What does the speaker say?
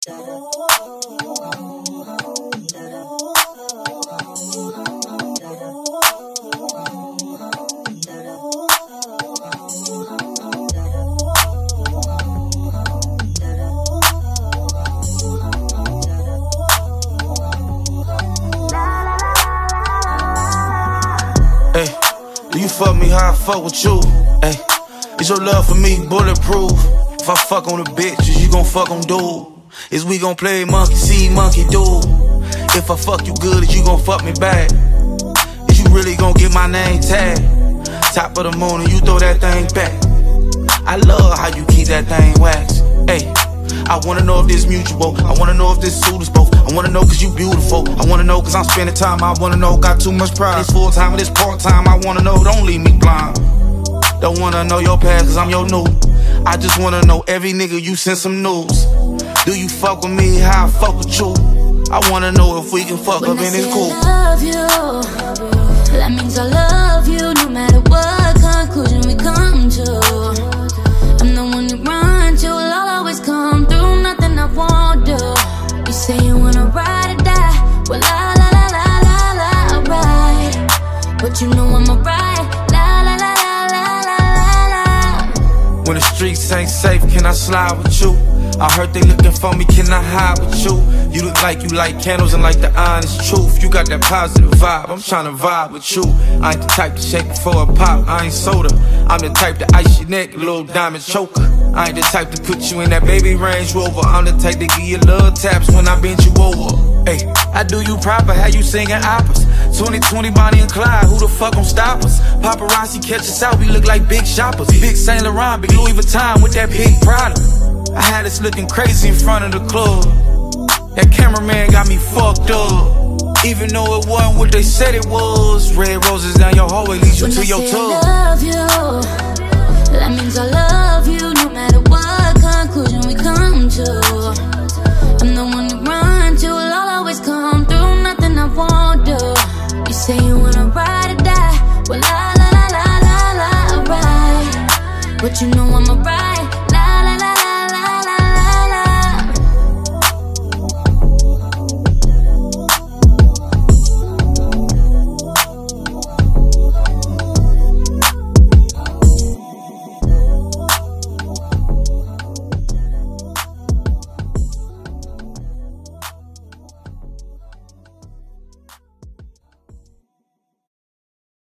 Hey, do you fuck me how I fuck with you? Hey, is your love for me bulletproof? If I fuck on the bitches, you gon' fuck on dude. Is we gon' play monkey see, monkey do? If I fuck you good, is you gon' fuck me back? Is you really gon' get my name tagged? Top of the moon and you throw that thing back. I love how you keep that thing waxed. Hey, I wanna know if this mutual. I wanna know if this suit is both. I wanna know cause you beautiful. I wanna know cause I'm spending time. I wanna know, got too much pride. This full time or this part time. I wanna know, don't leave me blind. Don't wanna know your past cause I'm your new. I just wanna know every nigga you send some news. Do you fuck with me how I fuck with you? I wanna know if we can fuck up and it's cool. I love you, that means I love you. No matter what conclusion we come to, I'm the one you run to. I'll always come through, nothing I won't do. You say you wanna ride or die, well la la la la la la, right. But you know I'm a ride, la la la la la la la. When the streets ain't safe, can I slide with you? I heard they looking for me, can I hide with you? You look like you like candles and like the honest truth. You got that positive vibe, I'm tryna vibe with you. I ain't the type to shake before a pop, I ain't soda. I'm the type to ice your neck, a little diamond choker. I ain't the type to put you in that baby Range Rover. I'm the type to give you little taps when I bend you over. Hey, I do you proper, how you singing operas. 2020 Bonnie and Clyde, who the fuck gon' stop us? Paparazzi catch us out, we look like big shoppers. Big Saint Laurent, big Louis Vuitton with that big Prada. I had us looking crazy in front of the club. That cameraman got me fucked up. Even though it wasn't what they said it was. Red roses down your hallway leads you to your tub. When I say I love you, that means I love you. No matter what conclusion we come to, I'm the one you run to. I'll always come through, nothing I won't do. You say you wanna ride or die, well la la la la la la, right. But you know I'm a ride.